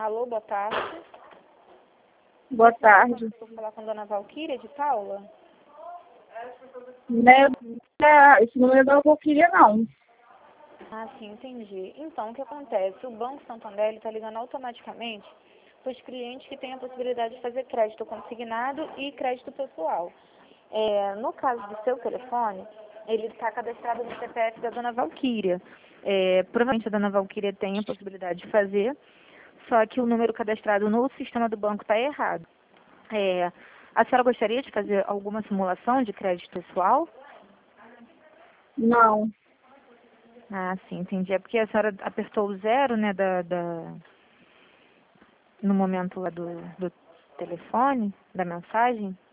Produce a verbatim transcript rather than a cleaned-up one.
Alô, boa tarde. Boa tarde. Vou falar com a dona Valquíria de Paula? Né, é, esse número eu não queria, não. Ah, sim, entendi. Então, o que acontece? O Banco Santander está ligando automaticamente para os clientes que têm a possibilidade de fazer crédito consignado e crédito pessoal. É, no caso do seu telefone, ele está cadastrado no C P F da dona Valquíria. É, provavelmente a dona Valquíria tem a possibilidade de fazer, só que o número cadastrado no sistema do banco está errado. É, a senhora gostaria de fazer alguma simulação de crédito pessoal? Não. Ah, sim, entendi. É porque a senhora apertou o zero, né, da, da, no momento lá do, do telefone, da mensagem.